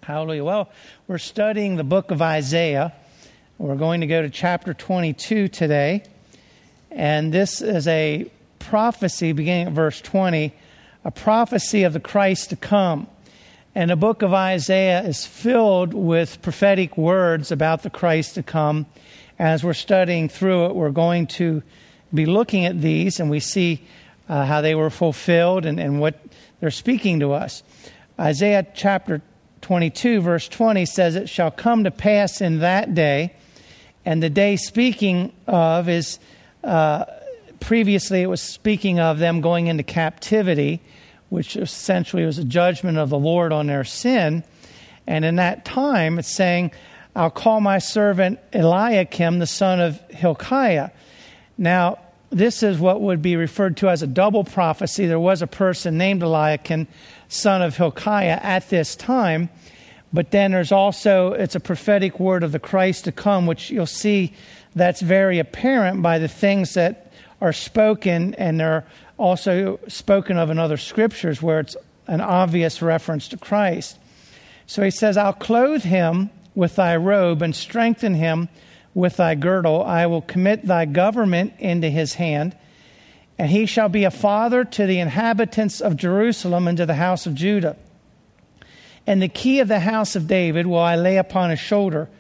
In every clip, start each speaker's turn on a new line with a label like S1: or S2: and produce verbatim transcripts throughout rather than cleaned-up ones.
S1: Hallelujah. Well, we're studying the book of Isaiah. We're going to go to chapter twenty-two today. And this is a prophecy, beginning at verse twenty, a prophecy of the Christ to come. And the book of Isaiah is filled with prophetic words about the Christ to come. As we're studying through it, we're going to be looking at these, and we see uh, how they were fulfilled and, and what they're speaking to us. Isaiah chapter twenty-two, verse twenty says, "It shall come to pass in that day," and the day speaking of is, uh, previously it was speaking of them going into captivity, which essentially was a judgment of the Lord on their sin. And in that time, it's saying, "I'll call my servant Eliakim, the son of Hilkiah." Now, this is what would be referred to as a double prophecy. There was a person named Eliakim, son of Hilkiah, at this time. But then there's also, it's a prophetic word of the Christ to come, which you'll see that's very apparent by the things that are spoken, and they're also spoken of in other scriptures where it's an obvious reference to Christ. So he says, "I'll clothe him with thy robe and strengthen him with thy girdle. I will commit thy government into his hand, and he shall be a father to the inhabitants of Jerusalem and to the house of Judah. And the key of the house of David will I lay upon his shoulder.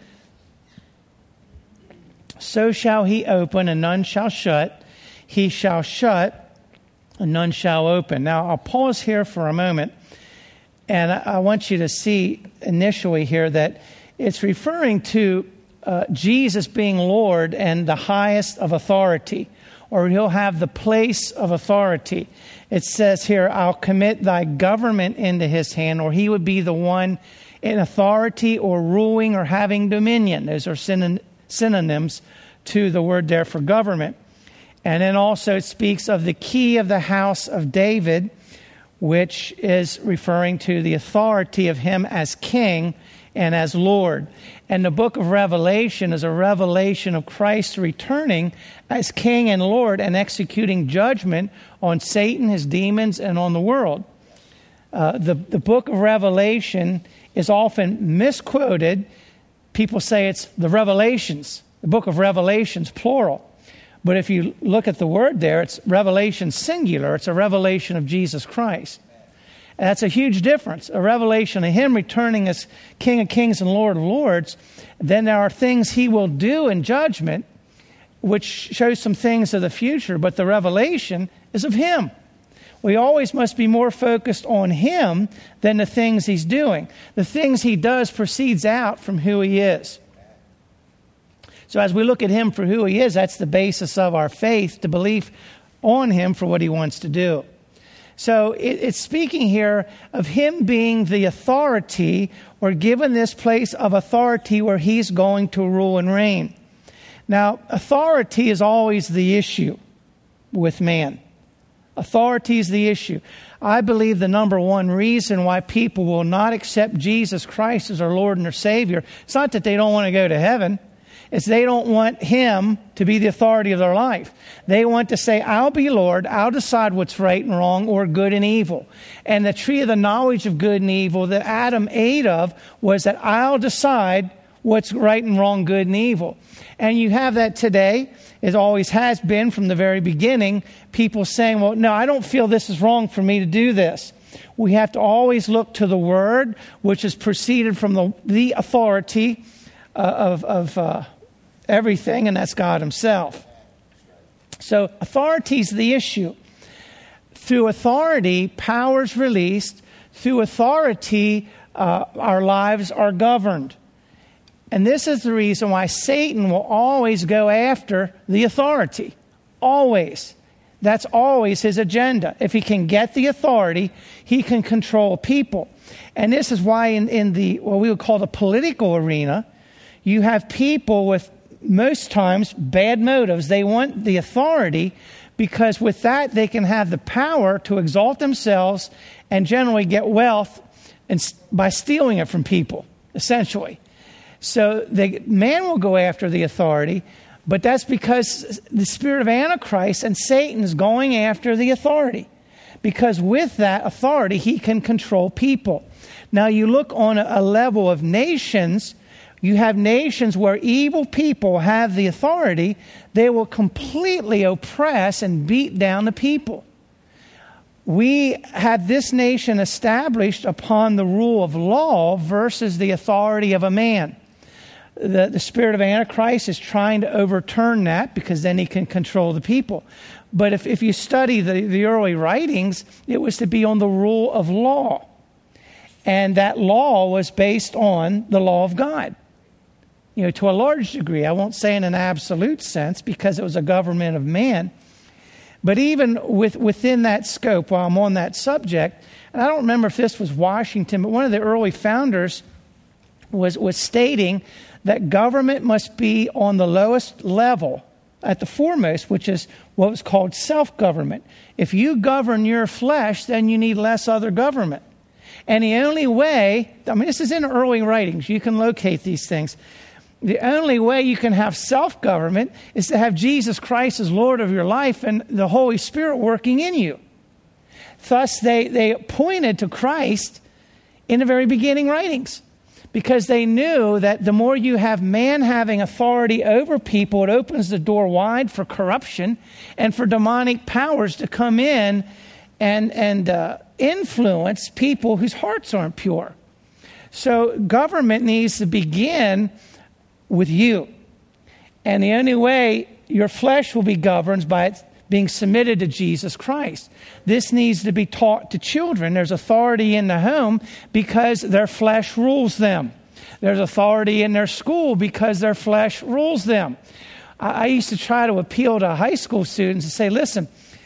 S1: So shall he open, and none shall shut. He shall shut, and none shall open." Now, I'll pause here for a moment, and I want you to see initially here that it's referring to uh, Jesus being Lord and the highest of authority, or he'll have the place of authority. It says here, "I'll commit thy government into his hand," or he would be the one in authority or ruling or having dominion. Those are synon- synonyms to the word there for government. And then also it speaks of the key of the house of David, which is referring to the authority of him as king and as Lord. And the book of Revelation is a revelation of Christ returning as king and Lord and executing judgment on Satan, his demons, and on the world. Uh, the, the book of Revelation is often misquoted. People say it's the Revelations, the book of Revelations, plural. But if you look at the word there, it's revelation singular. It's a revelation of Jesus Christ. And that's a huge difference. A revelation of him returning as King of Kings and Lord of Lords. Then there are things he will do in judgment, which shows some things of the future. But the revelation is of him. We always must be more focused on him than the things he's doing. The things he does proceeds out from who he is. So as we look at him for who he is, that's the basis of our faith, to believe on him for what he wants to do. So it, it's speaking here of him being the authority, or given this place of authority where he's going to rule and reign. Now, authority is always the issue with man. Authority is the issue. I believe the number one reason why people will not accept Jesus Christ as their Lord and their Savior, it's not that they don't want to go to heaven. It's they don't want him to be the authority of their life. They want to say, "I'll be Lord. I'll decide what's right and wrong, or good and evil." And the tree of the knowledge of good and evil that Adam ate of was that I'll decide what's right and wrong, good and evil. And you have that today. It always has been from the very beginning. People saying, "Well, no, I don't feel this is wrong for me to do this." We have to always look to the Word, which is proceeded from the, the authority uh, of, of uh, everything, and that's God himself. So authority is the issue. Through authority, power is released. Through authority, uh, our lives are governed. And this is the reason why Satan will always go after the authority. Always. That's always his agenda. If he can get the authority, he can control people. And this is why in, in the, what we would call the political arena, you have people with most times bad motives. They want the authority because with that they can have the power to exalt themselves and generally get wealth and by stealing it from people, essentially. So the man will go after the authority, but that's because the spirit of Antichrist and Satan is going after the authority. because with that authority, he can control people. Now, you look on a, a level of nations, you have nations where evil people have the authority. They will completely oppress and beat down the people. We had this nation established upon the rule of law versus the authority of a man. The, the spirit of Antichrist is trying to overturn that because then he can control the people. But if, if you study the, the early writings, it was to be on the rule of law. And that law was based on the law of God. You know, to a large degree, I won't say in an absolute sense because it was a government of man. But even with, within that scope, while I'm on that subject, and I don't remember if this was Washington, but one of the early founders was, was stating that government must be on the lowest level at the foremost, which is what was called self-government. If you govern your flesh, then you need less other government. And the only way, I mean, this is in early writings. You can locate these things. The only way you can have self-government is to have Jesus Christ as Lord of your life and the Holy Spirit working in you. Thus, they, they pointed to Christ in the very beginning writings because they knew that the more you have man having authority over people, it opens the door wide for corruption and for demonic powers to come in and, and uh, influence people whose hearts aren't pure. So government needs to begin with you. And the only way your flesh will be governed by it being submitted to Jesus Christ. This needs to be taught to children. There's authority in the home because their flesh rules them. There's authority in their school because their flesh rules them. I, I used to try to appeal to high school students and say, listen,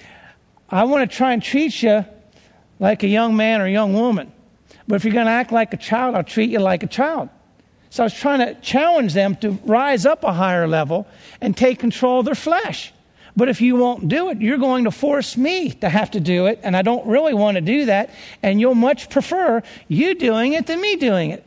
S1: I want to try and treat you like a young man or a young woman. But if you're going to act like a child, I'll treat you like a child. So I was trying to challenge them to rise up a higher level and take control of their flesh. But if you won't do it, you're going to force me to have to do it. And I don't really want to do that. And you'll much prefer you doing it than me doing it.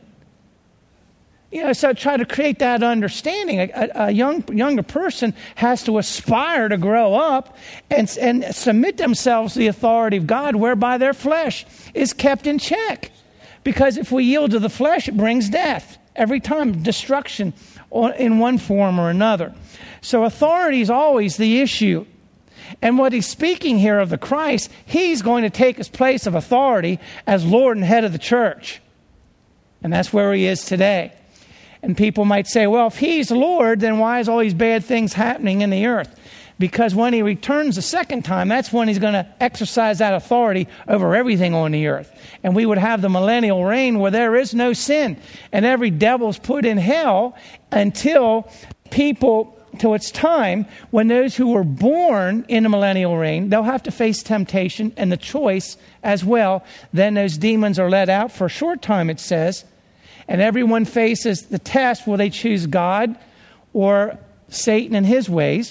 S1: You know, so I try to create that understanding. A, a, a young, younger person has to aspire to grow up and, and submit themselves to the authority of God, whereby their flesh is kept in check. Because if we yield to the flesh, it brings death. Every time, destruction in one form or another. So authority is always the issue. And what he's speaking here of the Christ, he's going to take his place of authority as Lord and head of the church. And that's where he is today. And people might say, well, if he's Lord, then why is all these bad things happening in the earth? Because when he returns the second time, that's when he's going to exercise that authority over everything on the earth. And we would have the millennial reign where there is no sin. And every devil's put in hell until people, till it's time when those who were born in the millennial reign, they'll have to face temptation and the choice as well. Then those demons are let out for a short time, it says. And everyone faces the test, will they choose God or Satan and his ways?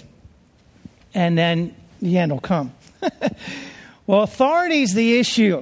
S1: And then the end will come. Well, authority is the issue.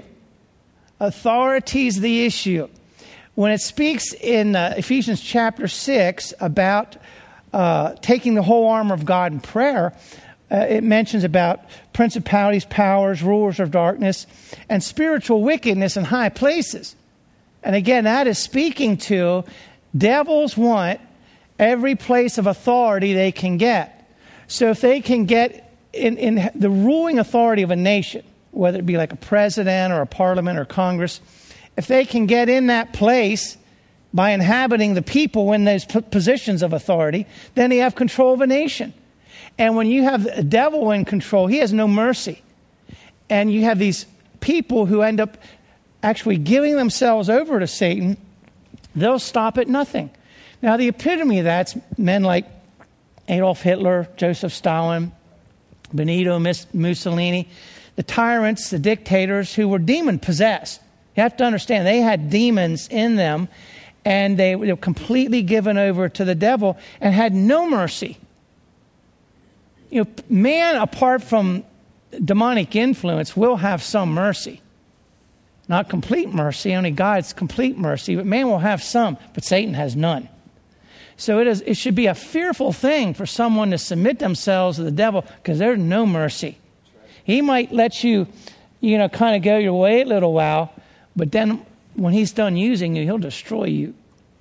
S1: Authority is the issue. When it speaks in uh, Ephesians chapter six about uh, taking the whole armor of God in prayer, uh, it mentions about principalities, powers, rulers of darkness, and spiritual wickedness in high places. And again, that is speaking to devils want every place of authority they can get. So if they can get in, in the ruling authority of a nation, whether it be like a president or a parliament or Congress, if they can get in that place by inhabiting the people in those p- positions of authority, then they have control of a nation. And when you have the devil in control, he has no mercy. And you have these people who end up actually giving themselves over to Satan, they'll stop at nothing. Now, the epitome of that's men like Adolf Hitler, Joseph Stalin, Benito Mussolini, the tyrants, the dictators who were demon-possessed. You have to understand, they had demons in them, and they were completely given over to the devil and had no mercy. You know, man, apart from demonic influence, will have some mercy. Not complete mercy, only God's complete mercy, but man will have some, but Satan has none. So it is. It should be a fearful thing for someone to submit themselves to the devil because there's no mercy. He might let you, you know, kind of go your way a little while, but then when he's done using you, he'll destroy you.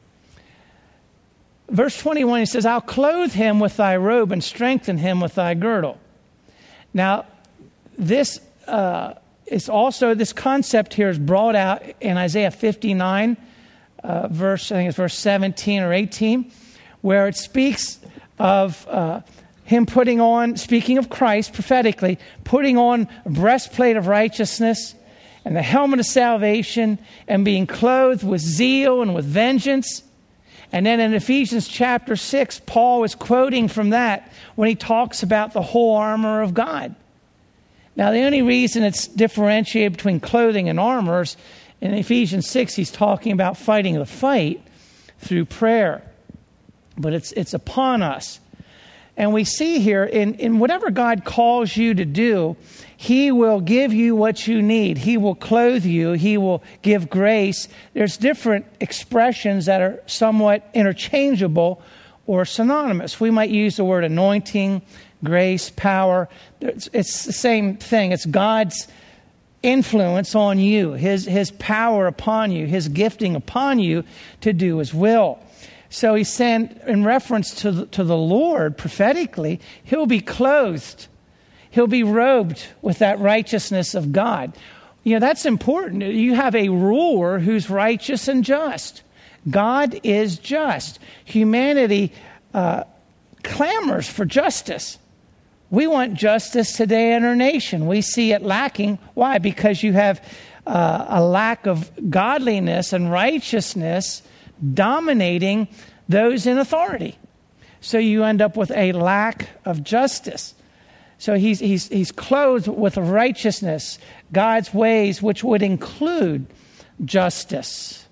S1: Verse twenty-one, he says, I'll clothe him with thy robe and strengthen him with thy girdle. Now, this uh, is also, this concept here is brought out in Isaiah fifty-nine, uh, verse, I think it's verse seventeen or eighteen, where it speaks of uh, him putting on, speaking of Christ prophetically, putting on a breastplate of righteousness and the helmet of salvation and being clothed with zeal and with vengeance. And then in Ephesians chapter six, Paul is quoting from that when he talks about the whole armor of God. Now, the only reason it's differentiated between clothing and armor is in Ephesians six, he's talking about fighting the fight through prayer. But it's it's upon us. And we see here, in, in whatever God calls you to do, he will give you what you need. He will clothe you. He will give grace. There's different expressions that are somewhat interchangeable or synonymous. We might use the word anointing, grace, power. It's, it's the same thing. It's God's influence on you, his, his power upon you, his gifting upon you to do his will. So he's saying, in reference to the, to the Lord, prophetically, he'll be clothed. He'll be robed with that righteousness of God. You know, that's important. You have a ruler who's righteous and just. God is just. Humanity uh, clamors for justice. We want justice today in our nation. We see it lacking. Why? Because you have uh, a lack of godliness and righteousness dominating those in authority. So you end up with a lack of justice. So he's he's he's clothed with righteousness, God's ways, which would include justice.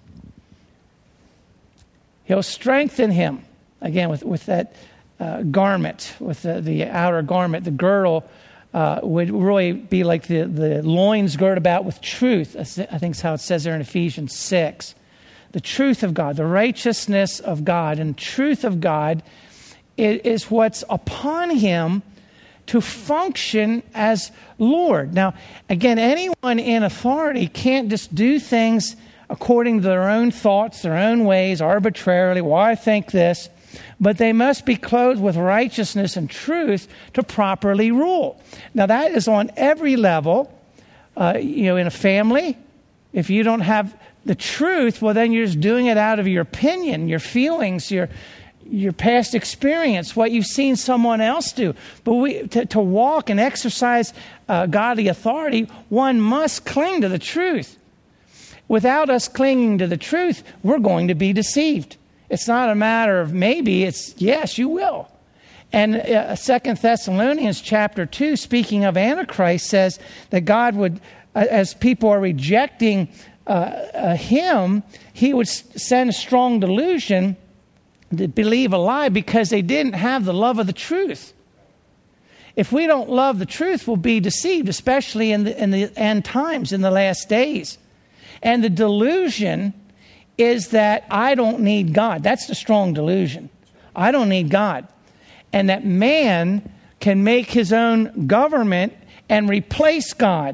S1: He'll strengthen him, again, with, with that uh, garment, with the, the outer garment. The girdle uh, would really be like the, the loins girt about with truth. I think is how it says there in Ephesians six. The truth of God, the righteousness of God, and truth of God is, is what's upon him to function as Lord. Now, again, anyone in authority can't just do things according to their own thoughts, their own ways, arbitrarily. Well, I think this. But they must be clothed with righteousness and truth to properly rule. Now, that is on every level. Uh, you know, in a family, if you don't have the truth, well, then you're just doing it out of your opinion, your feelings, your your past experience, what you've seen someone else do. But we to, to walk and exercise uh, godly authority, one must cling to the truth. Without us clinging to the truth, we're going to be deceived. It's not a matter of maybe, it's yes, you will. And uh, Second Thessalonians chapter two, speaking of Antichrist, says that God would, uh, as people are rejecting uh, uh, him, he would s- send a strong delusion to believe a lie because they didn't have the love of the truth. If we don't love the truth, we'll be deceived, especially in the, in the end times, in the last days. And the delusion is that I don't need God. That's the strong delusion. I don't need God. And that man can make his own government and replace God.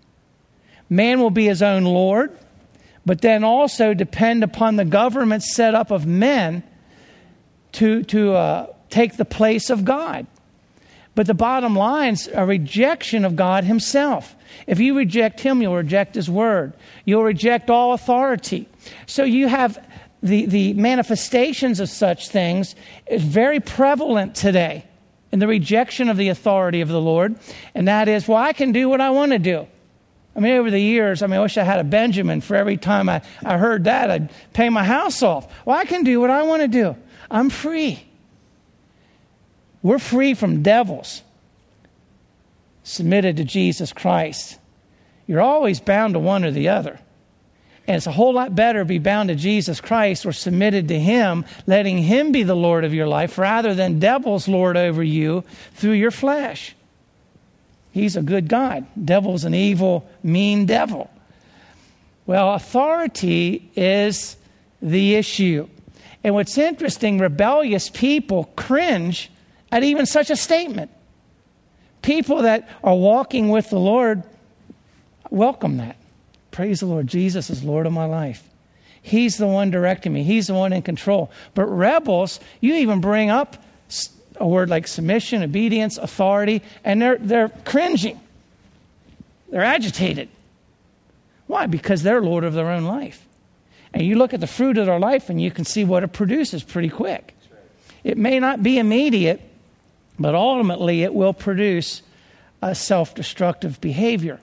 S1: Man will be his own Lord, but then also depend upon the government set up of men to, to uh, take the place of God. But the bottom line is a rejection of God himself. If you reject him, you'll reject his word. You'll reject all authority. So you have the, the manifestations of such things is very prevalent today in the rejection of the authority of the Lord. And that is, well, I can do what I want to do. I mean, over the years, I mean, I wish I had a Benjamin for every time I, I heard that, I'd pay my house off. Well, I can do what I want to do. I'm free. We're free from devils submitted to Jesus Christ. You're always bound to one or the other. And it's a whole lot better to be bound to Jesus Christ or submitted to him, letting him be the Lord of your life, rather than devils lord over you through your flesh. He's a good God. Devil's an evil, mean devil. Well, authority is the issue. And what's interesting, rebellious people cringe at even such a statement. People that are walking with the Lord, Welcome that. Praise the Lord. Jesus is Lord of my life. He's the one directing me. He's the one in control. But rebels, you even bring up a word like submission, obedience, authority, and they're they're cringing. They're agitated. Why? Because they're Lord of their own life. And you look at the fruit of their life and you can see what it produces pretty quick. It may not be immediate, but ultimately it will produce a self-destructive behavior.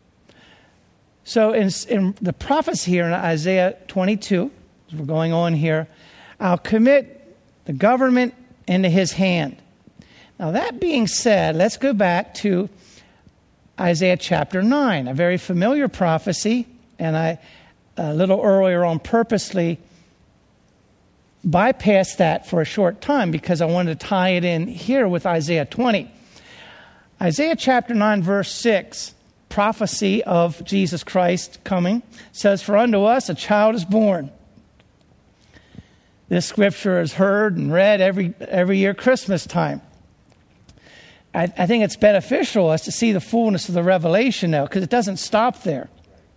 S1: So in, in the prophecy here in Isaiah twenty-two, as we're going on here, I'll commit the government into his hand. Now that being said, let's go back to Isaiah chapter nine, a very familiar prophecy, and I, a little earlier on purposely bypassed that for a short time because I wanted to tie it in here with Isaiah twenty. Isaiah chapter nine, verse six, prophecy of Jesus Christ coming, says, "For unto us a child is born." This scripture is heard and read every every year Christmas time. I, I think it's beneficial us to see the fullness of the revelation now, because it doesn't stop there.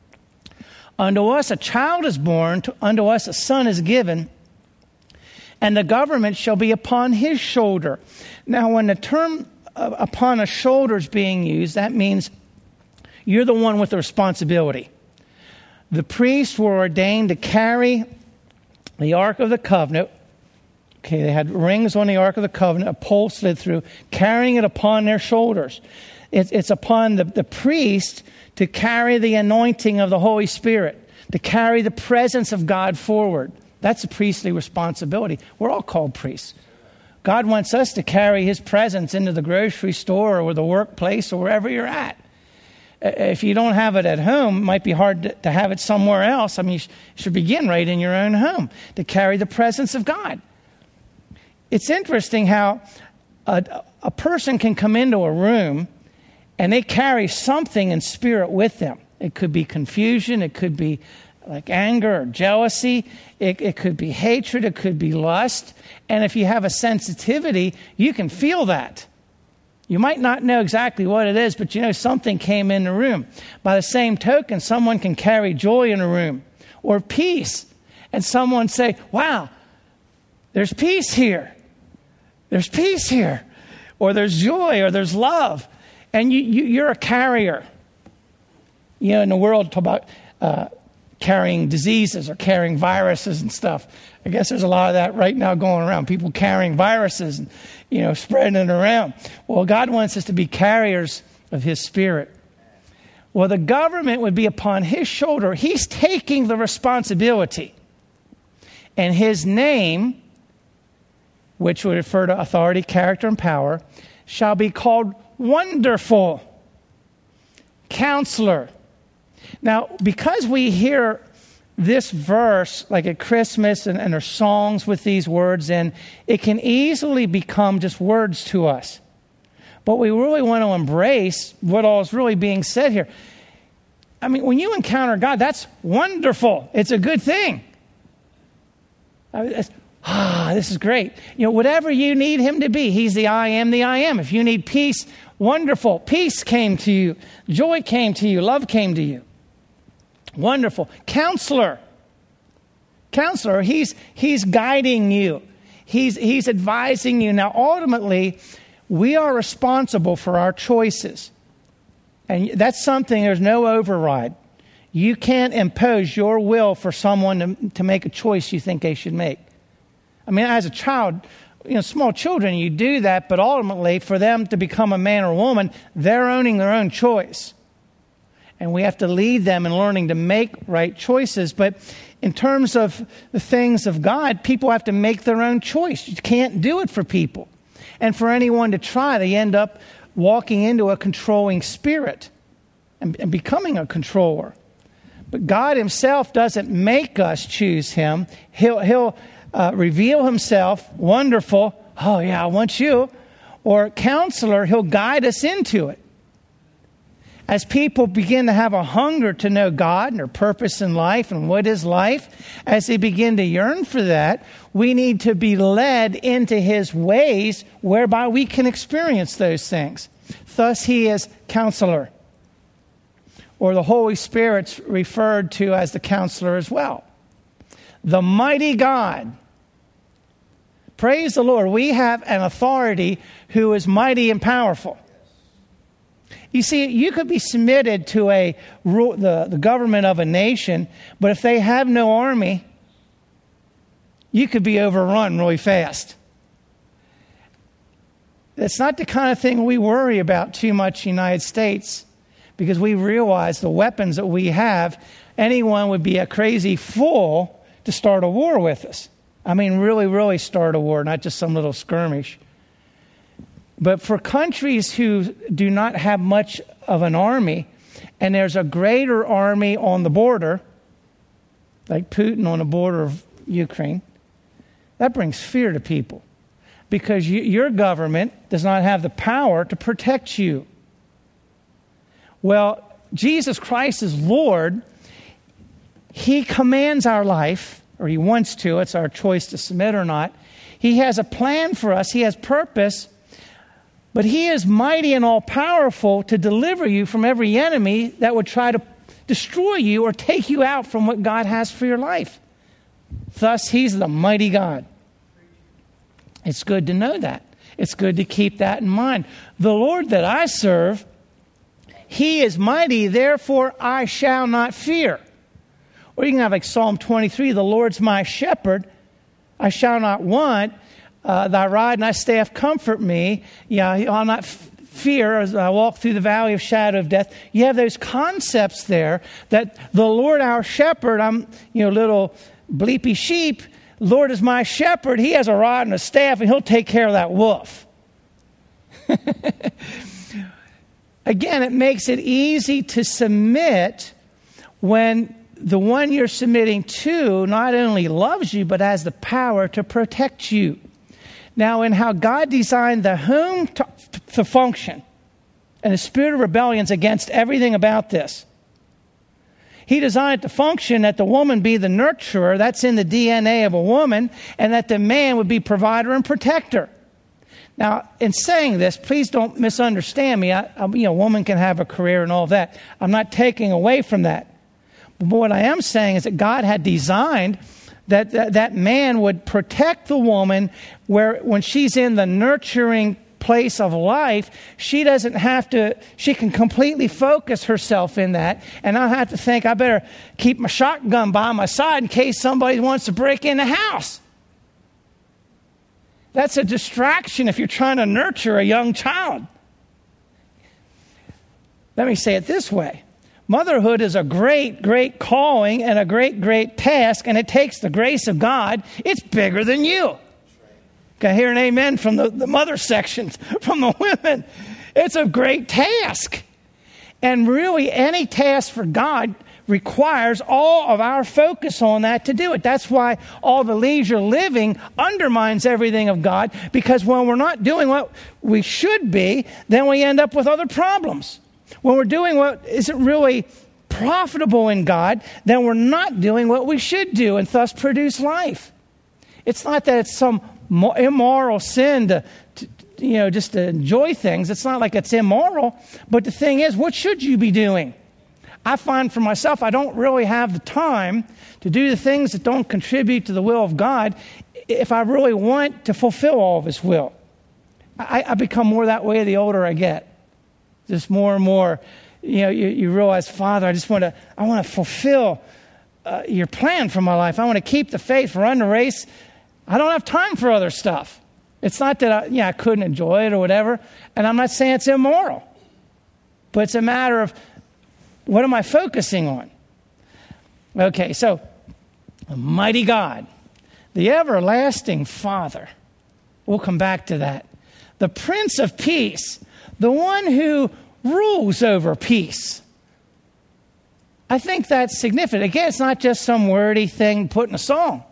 S1: Unto us a child is born, to, unto us a son is given, and the government shall be upon his shoulder. Now, when the term uh, upon a shoulder is being used, that means you're the one with the responsibility. The priests were ordained to carry the Ark of the Covenant. Okay, they had rings on the Ark of the Covenant, a pole slid through, carrying it upon their shoulders. It's, it's upon the, the priest to carry the anointing of the Holy Spirit, to carry the presence of God forward. That's a priestly responsibility. We're all called priests. God wants us to carry his presence into the grocery store or the workplace or wherever you're at. If you don't have it at home, it might be hard to have it somewhere else. I mean, you should begin right in your own home to carry the presence of God. It's interesting how a, a person can come into a room and they carry something in spirit with them. It could be confusion. It could be like anger or jealousy. It, it could be hatred. It could be lust. And if you have a sensitivity, you can feel that. You might not know exactly what it is, but you know something came in the room. By the same token, someone can carry joy in a room or peace. And someone say, wow, there's peace here. There's peace here. Or there's joy or there's love. And you, you, you're a carrier. You know, in the world, talk about uh, carrying diseases or carrying viruses and stuff. I guess there's a lot of that right now going around. People carrying viruses and, you know, spreading it around. Well, God wants us to be carriers of his Spirit. Well, the government would be upon his shoulder. He's taking the responsibility. And his name, which would refer to authority, character, and power, shall be called Wonderful Counselor. Now, because we hear this verse, like at Christmas, and, and there's songs with these words in, it can easily become just words to us. But we really want to embrace what all is really being said here. I mean, when you encounter God, that's wonderful. It's a good thing. I mean, ah, this is great. You know, whatever you need him to be, he's the I am, the I am. If you need peace, wonderful. Peace came to you. Joy came to you. Love came to you. Wonderful. Counselor. Counselor, he's he's guiding you. He's he's advising you. Now, ultimately, we are responsible for our choices. And that's something, there's no override. You can't impose your will for someone to, to make a choice you think they should make. I mean, as a child, you know, small children, you do that, but ultimately, for them to become a man or woman, they're owning their own choice. And we have to lead them in learning to make right choices. But in terms of the things of God, people have to make their own choice. You can't do it for people. And for anyone to try, they end up walking into a controlling spirit and, and becoming a controller. But God himself doesn't make us choose him. He'll, he'll uh, reveal himself, wonderful, oh yeah, I want you. Or counselor, he'll guide us into it. As people begin to have a hunger to know God and their purpose in life and what is life, as they begin to yearn for that, we need to be led into his ways whereby we can experience those things. Thus, he is counselor. or the Holy Spirit's referred to as the Counselor as well. The mighty God. Praise the Lord. We have an authority who is mighty and powerful. You see, you could be submitted to a the, the government of a nation, but if they have no army, you could be overrun really fast. That's not the kind of thing we worry about too much in the United States, because we realize the weapons that we have, anyone would be a crazy fool to start a war with us. I mean, really, really start a war, not just some little skirmish. But for countries who do not have much of an army, and there's a greater army on the border, like Putin on the border of Ukraine, that brings fear to people, because you, your government does not have the power to protect you. Well, Jesus Christ is Lord. He commands our life, or he wants to. It's our choice to submit or not. He has a plan for us. He has purpose. But he is mighty and all-powerful to deliver you from every enemy that would try to destroy you or take you out from what God has for your life. Thus, he's the mighty God. It's good to know that. It's good to keep that in mind. The Lord that I serve, he is mighty, therefore I shall not fear. Or you can have like Psalm twenty-three, the Lord's my shepherd, I shall not want. Uh, thy rod and thy staff comfort me. Yeah, I'll not f- fear as I walk through the valley of shadow of death. You have those concepts there that the Lord our shepherd, I'm, you know, little bleepy sheep. Lord is my shepherd. He has a rod and a staff, and he'll take care of that wolf. Again, it makes it easy to submit when the one you're submitting to not only loves you, but has the power to protect you. Now, in how God designed the home to, to function, and the spirit of rebellion is against everything about this. He designed it to function that the woman be the nurturer, that's in the D N A of a woman, and that the man would be provider and protector. Now, in saying this, please don't misunderstand me. I, I, you know, a woman can have a career and all that. I'm not taking away from that. But what I am saying is that God had designed that, that that man would protect the woman, where when she's in the nurturing place of life, she doesn't have to, she can completely focus herself in that, and I don't have to think, I better keep my shotgun by my side in case somebody wants to break in the house. That's a distraction if you're trying to nurture a young child. Let me say it this way. Motherhood is a great, great calling and a great, great task, and it takes the grace of God. It's bigger than you. Can I hear an amen from the, the mother sections, from the women? It's a great task. And really, any task for God requires all of our focus on that to do it. That's why all the leisure living undermines everything of God, because when we're not doing what we should be, then we end up with other problems. When we're doing what isn't really profitable in God, then we're not doing what we should do and thus produce life. It's not that it's some immoral sin to, to, you know, just to enjoy things. It's not like it's immoral. But the thing is, what should you be doing? I find for myself, I don't really have the time to do the things that don't contribute to the will of God if I really want to fulfill all of His will. I, I become more that way the older I get. Just more and more, you know, you, you realize, Father, I just want to, I want to fulfill uh, your plan for my life. I want to keep the faith, run the race. I don't have time for other stuff. It's not that I, yeah, I couldn't enjoy it or whatever. And I'm not saying it's immoral. But it's a matter of, what am I focusing on? Okay, so, a mighty God, the everlasting Father. We'll come back to that. The Prince of Peace, the one who rules over peace. I think that's significant. Again, it's not just some wordy thing put in a song.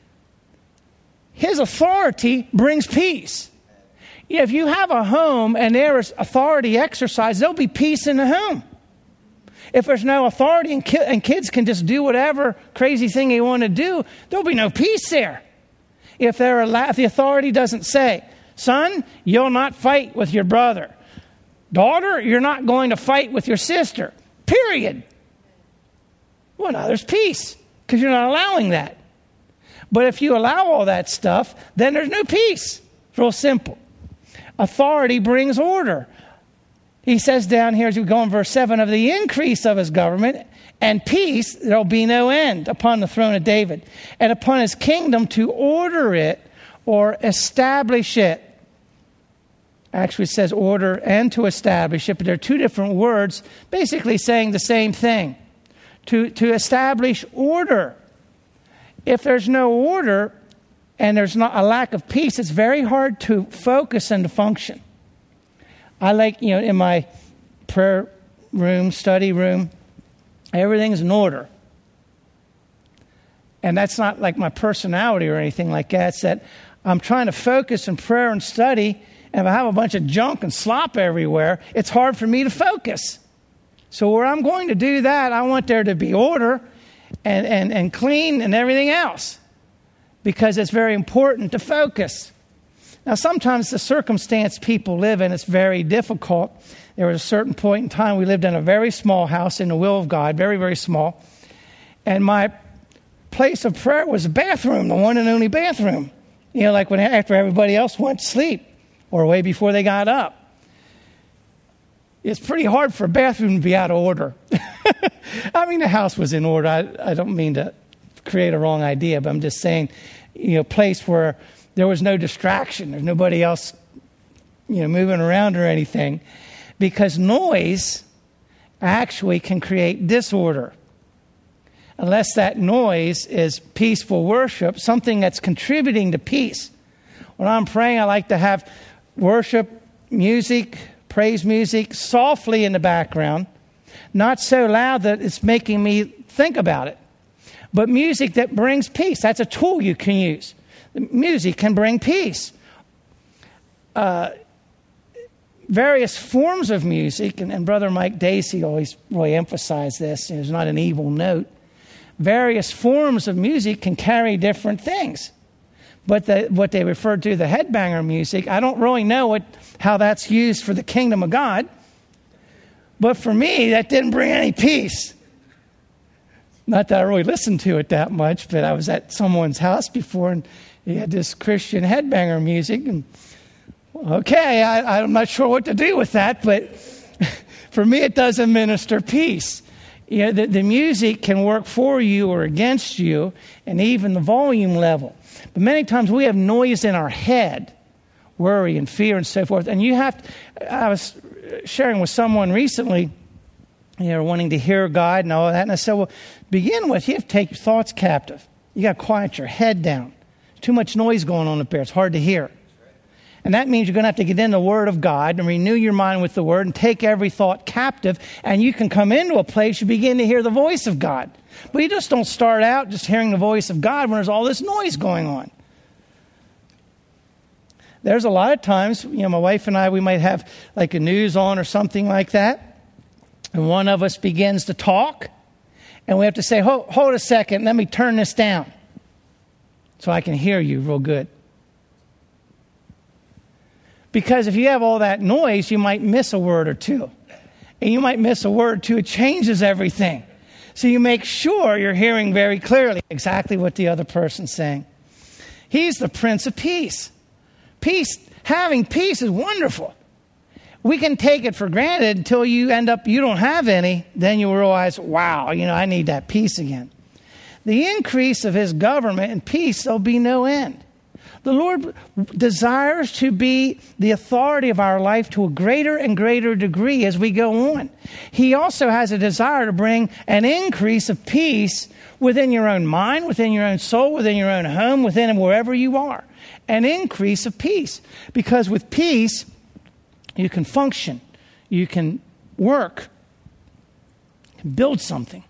S1: His authority brings peace. You know, if you have a home and there is authority exercised, there'll be peace in the home. If there's no authority and, ki- and kids can just do whatever crazy thing they want to do, there'll be no peace there. If, they're allowed, if the authority doesn't say, son, you'll not fight with your brother. Daughter, you're not going to fight with your sister. period. Well, now there's peace because you're not allowing that. But if you allow all that stuff, then there's no peace. It's real simple. Authority brings order. He says down here as we go in verse seven, of the increase of his government and peace, there will be no end upon the throne of David and upon his kingdom to order it or establish it. Actually, it says order and to establish it, but they're two different words basically saying the same thing. To, to establish order. If there's no order and there's not a lack of peace, it's very hard to focus and to function. I like, you know, in my prayer room, study room, everything's in order. And that's not like my personality or anything like that. It's that I'm trying to focus in prayer and study, and if I have a bunch of junk and slop everywhere, it's hard for me to focus. So where I'm going to do that, I want there to be order and, and, and clean and everything else, because it's very important to focus. Now, sometimes the circumstance people live in is very difficult. There was a certain point in time we lived in a very small house in the will of God, very, very small. And my place of prayer was a bathroom, the one and only bathroom. You know, like when after everybody else went to sleep or way before they got up. It's pretty hard for a bathroom to be out of order. I mean, the house was in order. I, I don't mean to create a wrong idea, but I'm just saying, you know, a place where there was no distraction. There's nobody else, you know, moving around or anything. Because noise actually can create disorder. Unless that noise is peaceful worship, something that's contributing to peace. When I'm praying, I like to have worship, music, praise music softly in the background, not so loud that it's making me think about it, but music that brings peace. That's a tool you can use. Music can bring peace. Uh, various forms of music, and, and Brother Mike Dacey always really emphasized this, it's not an evil note. Various forms of music can carry different things. But the, what they refer to the headbanger music, I don't really know what how that's used for the kingdom of God. But for me, that didn't bring any peace. Not that I really listened to it that much, but I was at someone's house before and he had this Christian headbanger music. And okay, I, I'm not sure what to do with that, but for me, it doesn't minister peace. You know, the, the music can work for you or against you, and even the volume level. But many times we have noise in our head, worry and fear and so forth. And you have to, I was sharing with someone recently, you know, wanting to hear God and all that. And I said, well, begin with, you have to take your thoughts captive. You got to quiet your head down. Too much noise going on up there. It's hard to hear. And that means you're going to have to get in the Word of God and renew your mind with the Word and take every thought captive. And you can come into a place you begin to hear the voice of God. But you just don't start out just hearing the voice of God when there's all this noise going on. There's a lot of times, you know, my wife and I, we might have like a news on or something like that. And one of us begins to talk. And we have to say, hold, hold a second, let me turn this down so I can hear you real good. Because if you have all that noise, you might miss a word or two. And you might miss a word or two. It changes everything. So you make sure you're hearing very clearly exactly what the other person's saying. He's the Prince of Peace. Peace, having peace is wonderful. We can take it for granted until you end up, you don't have any. Then you realize, wow, you know, I need that peace again. The increase of his government and peace, there'll be no end. The Lord desires to be the authority of our life to a greater and greater degree as we go on. He also has a desire to bring an increase of peace within your own mind, within your own soul, within your own home, within wherever you are. An increase of peace. Because with peace, you can function, you can work, you can build something.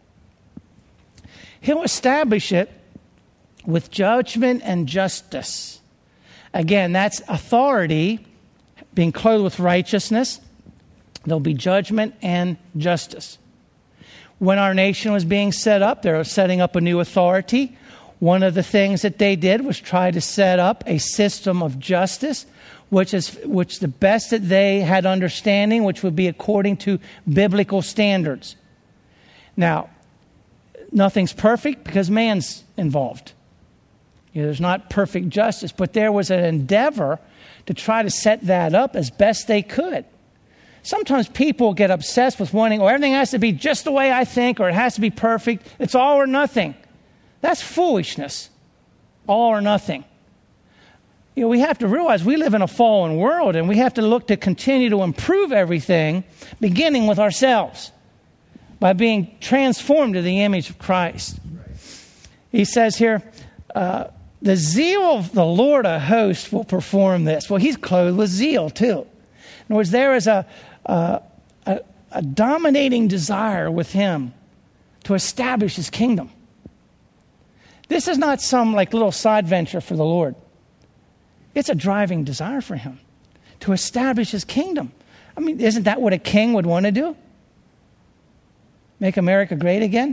S1: He'll establish it with judgment and justice. Again, that's authority being clothed with righteousness. There'll be judgment and justice. When our nation was being set up, they were setting up a new authority. One of the things that they did was try to set up a system of justice which is which the best that they had understanding, which would be according to biblical standards. Now, nothing's perfect because man's involved. You know, there's not perfect justice, but there was an endeavor to try to set that up as best they could. Sometimes people get obsessed with wanting, or everything has to be just the way I think, or it has to be perfect. It's all or nothing. That's foolishness. All or nothing. You know, we have to realize we live in a fallen world, and we have to look to continue to improve everything, beginning with ourselves, by being transformed to the image of Christ. He says here, uh, the zeal of the Lord of hosts will perform this. Well, he's clothed with zeal too. In other words, there is a, a, a, a dominating desire with him to establish his kingdom. This is not some like little side venture for the Lord. It's a driving desire for him to establish his kingdom. I mean, isn't that what a king would want to do? Make America great again?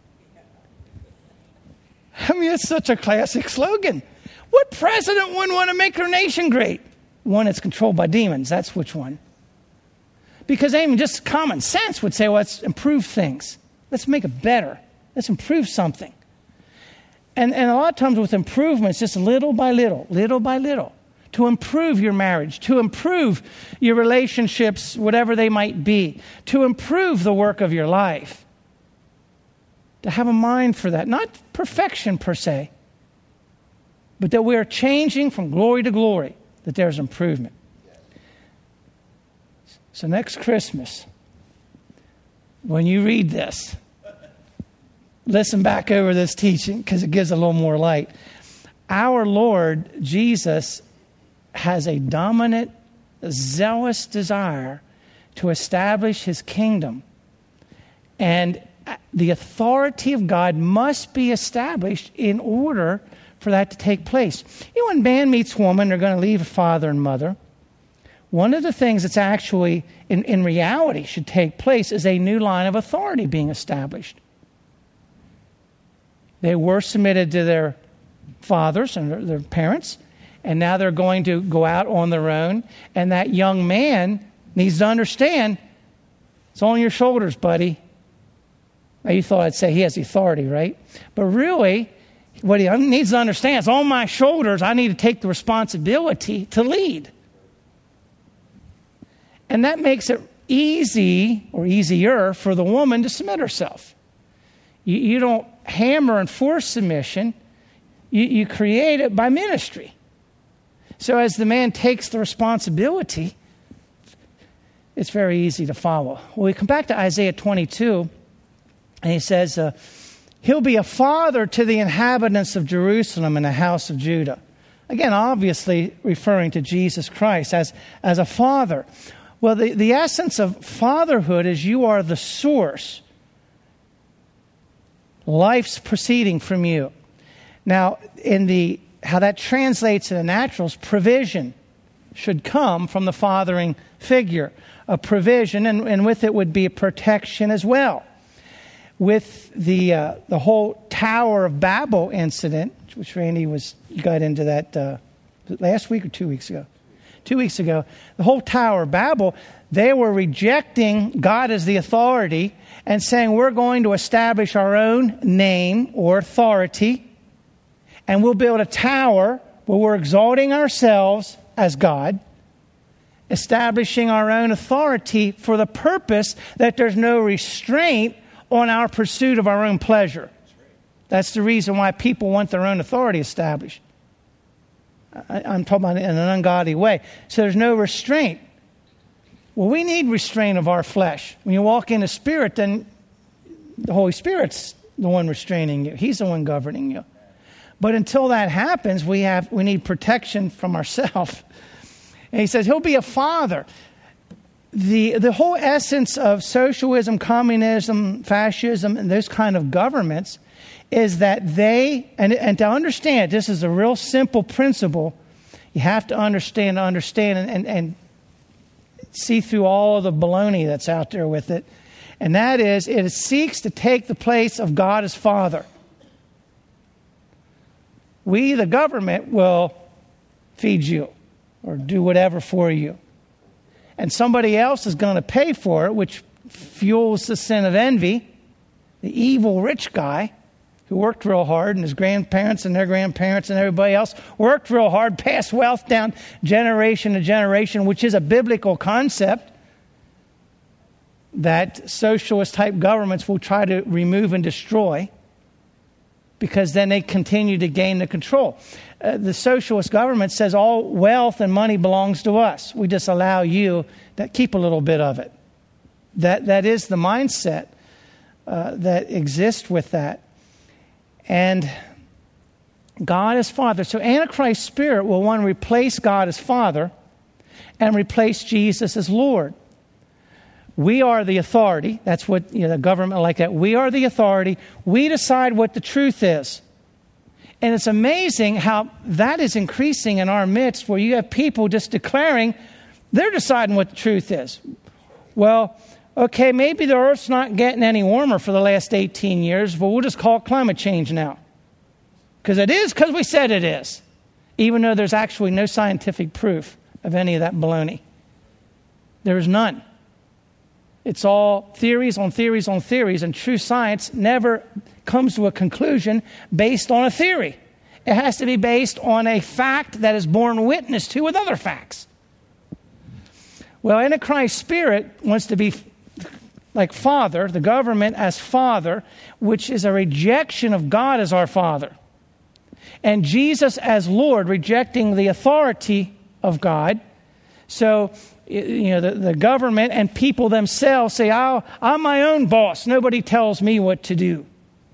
S1: I mean, it's such a classic slogan. What president wouldn't want to make their nation great? One that's controlled by demons. That's which one. Because I mean, just common sense would say, well, let's improve things. Let's make it better. Let's improve something. And, and a lot of times with improvements, just little by little, little by little, to improve your marriage, to improve your relationships, whatever they might be, to improve the work of your life. To have a mind for that. Not perfection per se, but that we are changing from glory to glory, that there's improvement. So next Christmas, when you read this, listen back over this teaching because it gives a little more light. Our Lord Jesus has a dominant, zealous desire to establish his kingdom. And the authority of God must be established in order for that to take place. You know, when man meets woman, they're going to leave a father and mother. One of the things that's actually, in, in reality, should take place is a new line of authority being established. They were submitted to their fathers and their, their parents, and now they're going to go out on their own. And that young man needs to understand, it's on your shoulders, buddy. Now, you thought I'd say he has the authority, right? But really, what he needs to understand is on my shoulders, I need to take the responsibility to lead. And that makes it easy or easier for the woman to submit herself. You, you don't hammer and force submission. You, you create it by ministry. So as the man takes the responsibility, it's very easy to follow. Well, we come back to Isaiah twenty-two. And he says, uh, he'll be a father to the inhabitants of Jerusalem and the house of Judah. Again, obviously referring to Jesus Christ as, as a father. Well, the, the essence of fatherhood is you are the source. Life's proceeding from you. Now, in the how that translates in the naturals, provision should come from the fathering figure. A provision, and, and with it would be a protection as well. With the uh, the whole Tower of Babel incident, which Randy was got into that uh, last week or two weeks ago. Two weeks ago, the whole Tower of Babel, they were rejecting God as the authority and saying we're going to establish our own name or authority, and we'll build a tower where we're exalting ourselves as God, establishing our own authority for the purpose that there's no restraint on our pursuit of our own pleasure. That's the reason why people want their own authority established. I, I'm talking about it in an ungodly way. So there's no restraint. Well, we need restraint of our flesh. When you walk in the Spirit, then the Holy Spirit's the one restraining you. He's the one governing you. But until that happens, we have we need protection from ourselves. And he says he'll be a father. The the whole essence of socialism, communism, fascism, and those kind of governments is that they, and, and to understand, this is a real simple principle. You have to understand, understand, and, and, and see through all of the baloney that's out there with it. And that is, it seeks to take the place of God as Father. We, the government, will feed you. or do whatever for you. And somebody else is going to pay for it, which fuels the sin of envy. The evil rich guy who worked real hard, and his grandparents and their grandparents and everybody else worked real hard, passed wealth down generation to generation, which is a biblical concept that socialist-type governments will try to remove and destroy, because then they continue to gain the control. Uh, the socialist government says all wealth and money belongs to us. We just allow you to keep a little bit of it. That that is the mindset uh, that exists with that. And God as Father. So Antichrist's spirit will, one, replace God as Father and replace Jesus as Lord. We are the authority. That's what, you know, the government like that. We are the authority. We decide what the truth is. And it's amazing how that is increasing in our midst, where you have people just declaring they're deciding what the truth is. Well, okay, maybe the Earth's not getting any warmer for the last eighteen years, but we'll just call it climate change now. Because it is because we said it is, even though there's actually no scientific proof of any of that baloney. There is none. It's all theories on theories on theories, and true science never comes to a conclusion based on a theory. It has to be based on a fact that is borne witness to with other facts. Well, Antichrist's spirit wants to be like Father, the government as Father, which is a rejection of God as our Father. And Jesus as Lord, rejecting the authority of God. So, you know, the, the government and people themselves say, oh, I'm my own boss. Nobody tells me what to do.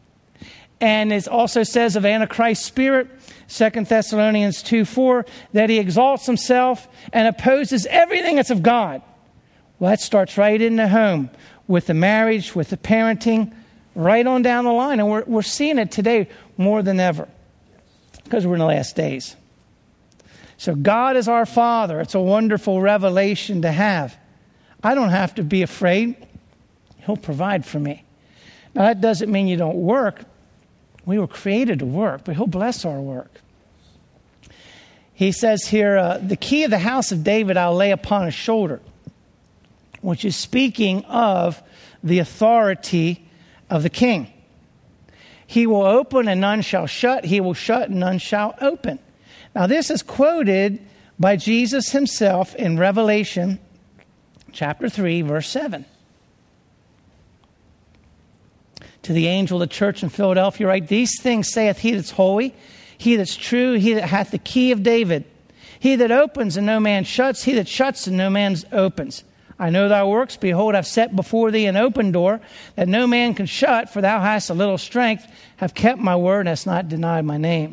S1: And it also says of Antichrist's spirit, Second Thessalonians two four, that he exalts himself and opposes everything that's of God. Well, that starts right in the home, with the marriage, with the parenting, right on down the line. And we're, we're seeing it today more than ever, because we're in the last days. So God is our Father. It's a wonderful revelation to have. I don't have to be afraid. He'll provide for me. Now, that doesn't mean you don't work. We were created to work, but He'll bless our work. He says here, uh, the key of the house of David I'll lay upon his shoulder, which is speaking of the authority of the king. He will open and none shall shut. He will shut and none shall open. Now, this is quoted by Jesus himself in Revelation chapter three, verse seven. To the angel of the church in Philadelphia, write, these things saith he that's holy, he that's true, he that hath the key of David. He that opens and no man shuts, he that shuts and no man opens. I know thy works. Behold, I've set before thee an open door that no man can shut, for thou hast a little strength, have kept my word, and hast not denied my name.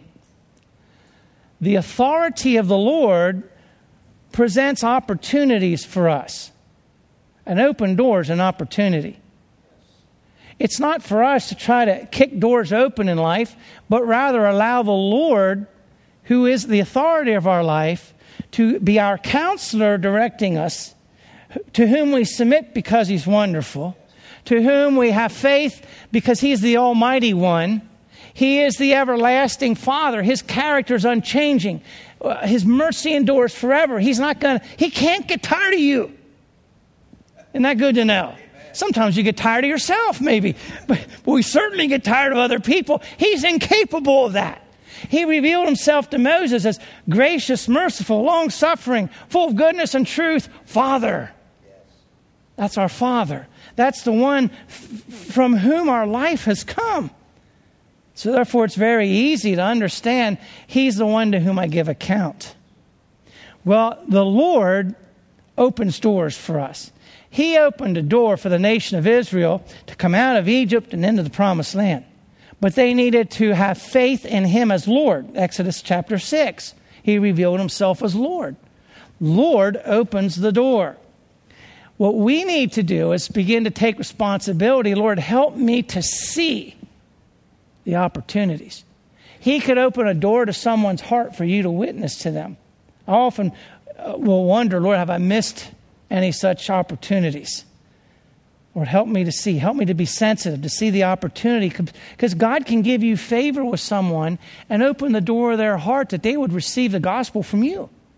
S1: The authority of the Lord presents opportunities for us. An open door is an opportunity. It's not for us to try to kick doors open in life, but rather allow the Lord, who is the authority of our life, to be our counselor directing us, to whom we submit because He's wonderful, to whom we have faith because He's the Almighty One. He is the everlasting Father. His character is unchanging. His mercy endures forever. He's not going to, He can't get tired of you. Isn't that good to know? Sometimes you get tired of yourself, maybe, but, but we certainly get tired of other people. He's incapable of that. He revealed Himself to Moses as gracious, merciful, long-suffering, full of goodness and truth, Father. That's our Father. That's the one f- from whom our life has come. So therefore, it's very easy to understand He's the one to whom I give account. Well, the Lord opens doors for us. He opened a door for the nation of Israel to come out of Egypt and into the promised land. But they needed to have faith in Him as Lord. Exodus chapter six. He revealed Himself as Lord. Lord opens the door. What we need to do is begin to take responsibility. Lord, help me to see the opportunities. He could open a door to someone's heart for you to witness to them. I often will wonder, Lord, have I missed any such opportunities? Lord, help me to see. Help me to be sensitive, to see the opportunity. Because God can give you favor with someone and open the door of their heart that they would receive the gospel from you.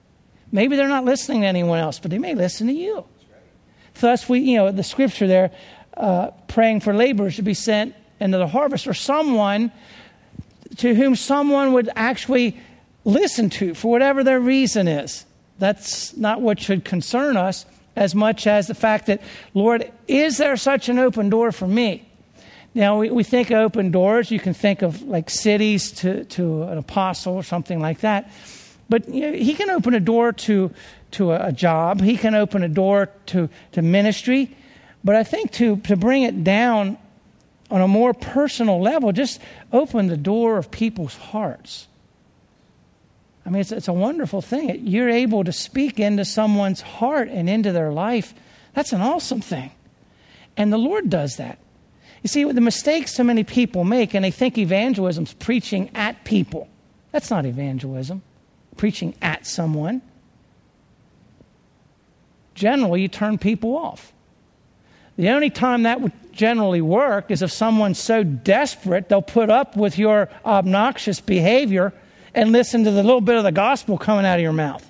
S1: Maybe they're not listening to anyone else, but they may listen to you. Thus, we, you know, the scripture there, uh, praying for laborers to be sent into the harvest, or someone to whom someone would actually listen to for whatever their reason is. That's not what should concern us as much as the fact that, Lord, is there such an open door for me? Now, we, we think of open doors. You can think of like cities to, to an apostle or something like that. But you know, he can open a door to, to a, a job. He can open a door to, to ministry. But I think to, to bring it down on a more personal level, just open the door of people's hearts. I mean, it's, it's a wonderful thing. You're able to speak into someone's heart and into their life. That's an awesome thing. And the Lord does that. You see, the mistakes so many people make, and they think evangelism's preaching at people. That's not evangelism, preaching at someone. Generally, you turn people off. The only time that would generally work is if someone's so desperate, they'll put up with your obnoxious behavior and listen to the little bit of the gospel coming out of your mouth.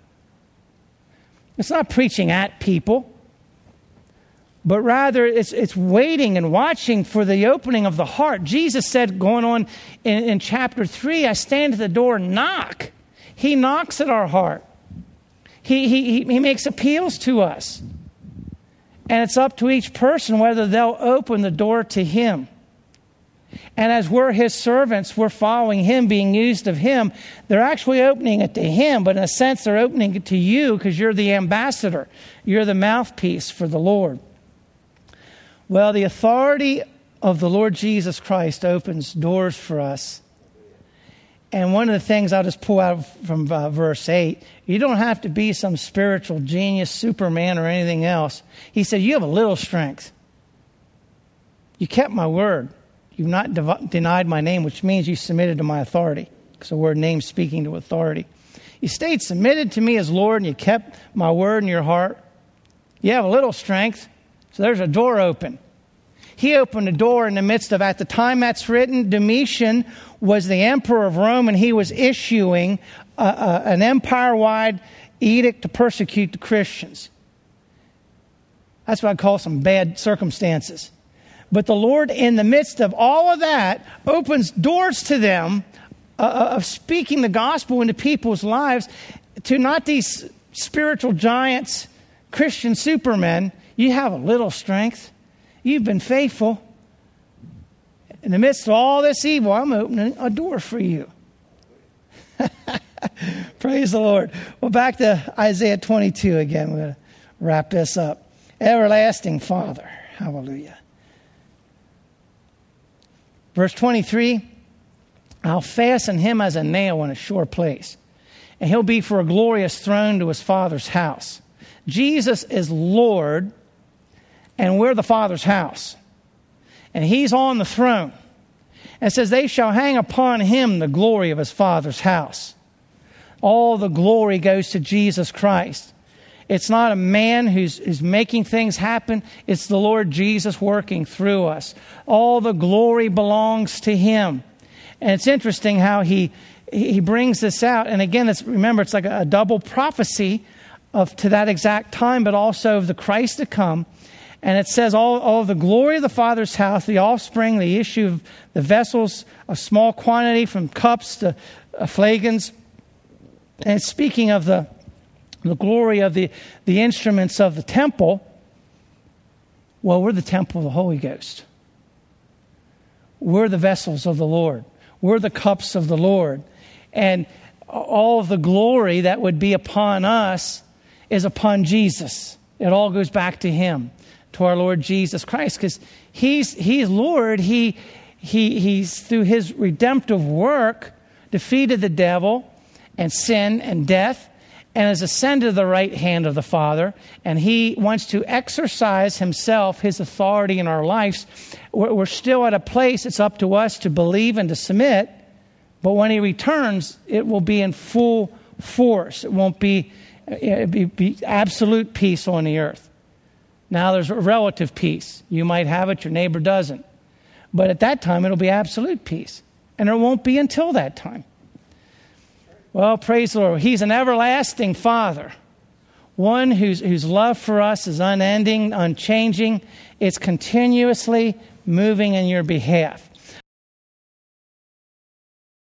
S1: It's not preaching at people, but rather it's it's waiting and watching for the opening of the heart. Jesus said, going on in, in chapter three, I stand at the door and knock. He knocks at our heart. He, he, he makes appeals to us. And it's up to each person whether they'll open the door to him. And as we're his servants, we're following him, being used of him. They're actually opening it to him, but in a sense, they're opening it to you because you're the ambassador. You're the mouthpiece for the Lord. Well, the authority of the Lord Jesus Christ opens doors for us. And one of the things I'll just pull out from uh, verse eight, you don't have to be some spiritual genius, Superman, or anything else. He said, you have a little strength. You kept my word. You've not dev- denied my name, which means you submitted to my authority. Because the word name speaking to authority. You stayed submitted to me as Lord, and you kept my word in your heart. You have a little strength. So there's a door open. He opened a door in the midst of, at the time that's written, Domitian was the emperor of Rome, and he was issuing a, a, an empire-wide edict to persecute the Christians. That's what I call some bad circumstances. But the Lord, in the midst of all of that, opens doors to them uh, of speaking the gospel into people's lives, to not these spiritual giants, Christian supermen. You have a little strength. You've been faithful. In the midst of all this evil, I'm opening a door for you. Praise the Lord. Well, back to Isaiah twenty-two again. We're going to wrap this up. Everlasting Father. Hallelujah. Verse twenty-three, I'll fasten him as a nail in a sure place, and he'll be for a glorious throne to his Father's house. Jesus is Lord, and we're the Father's house. And he's on the throne. And it says, they shall hang upon him the glory of his Father's house. All the glory goes to Jesus Christ. It's not a man who's, who's making things happen. It's the Lord Jesus working through us. All the glory belongs to him. And it's interesting how he he brings this out. And again, it's, remember, it's like a, a double prophecy of to that exact time, but also of the Christ to come. And it says all, all of the glory of the Father's house, the offspring, the issue of the vessels, a small quantity from cups to uh, flagons. And it's speaking of the the glory of the, the instruments of the temple. Well, we're the temple of the Holy Ghost. We're the vessels of the Lord. We're the cups of the Lord. And all of the glory that would be upon us is upon Jesus. It all goes back to him, to our Lord Jesus Christ, because he's he's Lord. He he he's through his redemptive work defeated the devil and sin and death, and has ascended to the right hand of the Father, and he wants to exercise himself, his authority in our lives. We're still at a place, it's up to us to believe and to submit, but when he returns, it will be in full force. It won't be, it'll be, be absolute peace on the earth. Now there's a relative peace. You might have it, your neighbor doesn't. But at that time, it'll be absolute peace. And it won't be until that time. Well, praise the Lord. He's an everlasting Father, one whose, whose love for us is unending, unchanging. It's continuously moving in your behalf.